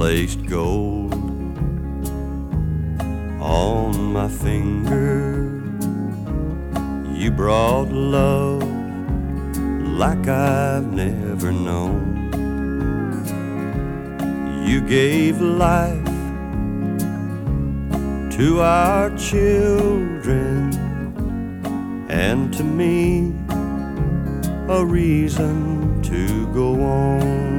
placed gold on my finger. You brought love like I've never known. You gave life to our children, and to me a reason to go on.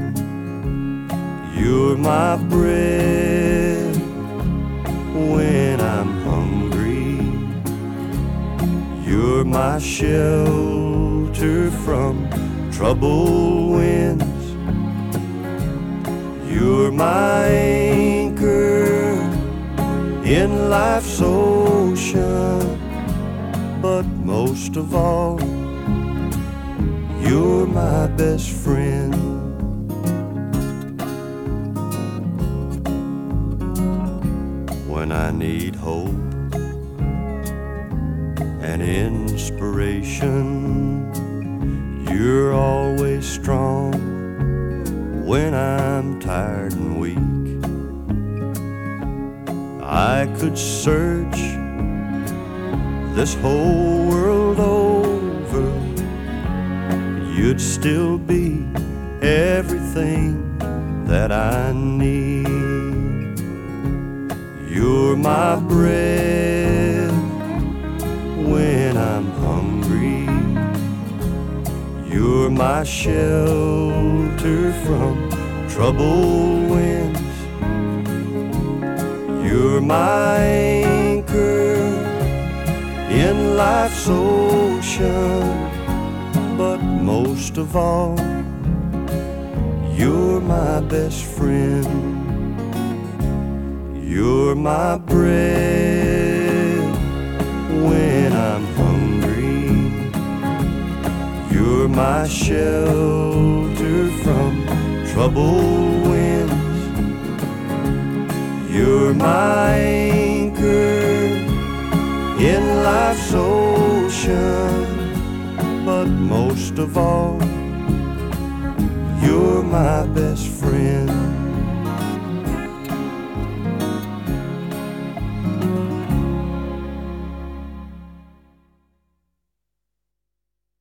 You're my bread when I'm hungry. You're my shelter from troubled winds. You're my anchor in life's ocean. But most of all, you're my best friend. When I need hope and inspiration, you're always strong when I'm tired and weak. I could search this whole world over, you'd still be everything that I need. You're my bread when I'm hungry. You're my shelter from troubled winds. You're my anchor in life's ocean. But most of all, you're my best friend. You're my bread when I'm hungry. You're my shelter from troubled winds. You're my anchor in life's ocean. But most of all, you're my best friend.